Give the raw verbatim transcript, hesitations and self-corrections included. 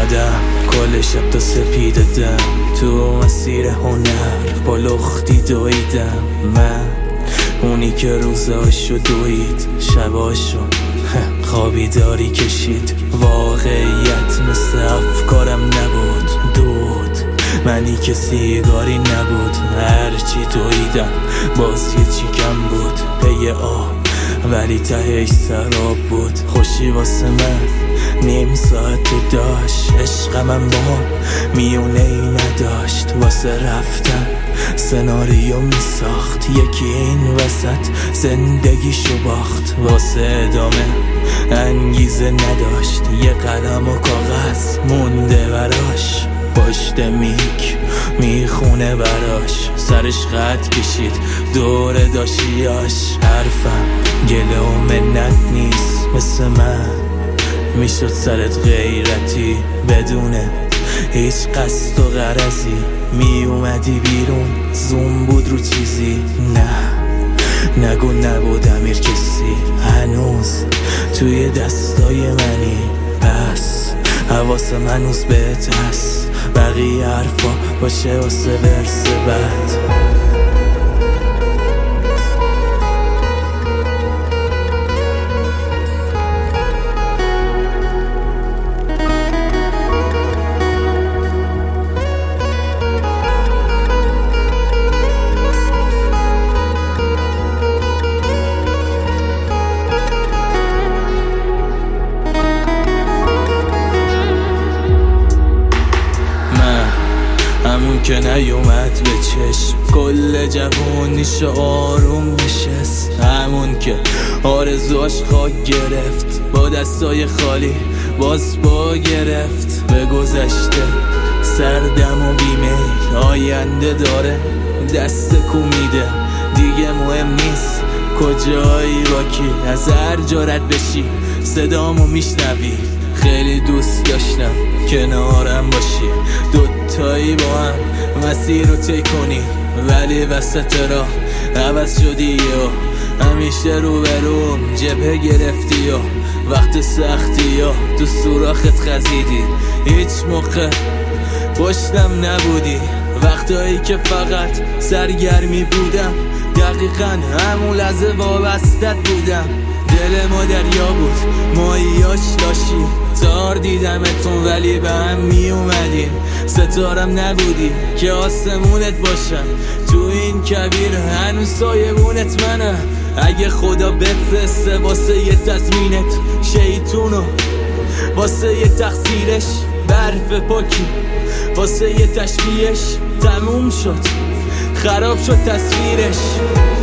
اومدم کل شب تا سپیده دم، تو مسیر هنر با لختی دویدم. من اونی که روزاشو دوید شباشو خوابی داری کشید. واقعیت مثل افکارم نبود، دود منی که سیگاری نبود. هرچی دویدم باز یه چی کم بود. پی آب ولی تهش سراب بود. خوشی واسه من نیم ساعت داشت، عشقمم با میونه ای نداشت. واسه رفتن سناریو می ساخت، یکی این وسط زندگیشو باخت. واسه ادامه انگیزه نداشت، یه قلم و کاغذ مونده براش. پشت میک میخونه براش، سرش خط کشید دور داشیاش. حرفم گله و منت نیست، مثل من میشد سرت غیرتی بدونه هیچ قصد و غرضی. می اومدی بیرون زوم بود رو چیزی. نه نگو نبود امیر کسی، هنوز توی دستای منی. پس حواسم هنوز بهت هست، بقیه حرفا باشه واسه ورس بعد. همون که نیومد به چشم، کل جوونیش آروم نشست. همون که آرزوهاش خاک گرفت، با دستای خالی باز با گرفت. به گذشته سردم و بیمیل، آینده داره دست کو میده. دیگه مهم نیست کجایی با کی، از هر جا رد بشی صدامو میشنوی. خیلی دوست داشتم کنارم باشی، دوتایی با هم مسیر رو طی کنی. ولی وسط راه عوض شدی و همیشه رو بروم جبهه گرفتی. و وقت سختی و تو سوراخت خزیدی، هیچ موقع پشتم نبودی. وقتایی که فقط سرگرمی بودم، دقیقا همون لحظه وابستت بودم. دل ما دریا بود ماهیاش لاشی، تار دیدمتون ولی به هم می اومدین. ستارم نبودی که آسمونت باشم، تو این کبیر هنوز سایبونت منم. اگه خدا بفرسته واسه یه تضمینت شیطونو، واسه یه تقصیرش برف پاکی، واسه یه تشبیهش تموم شد خراب شد تصویرش.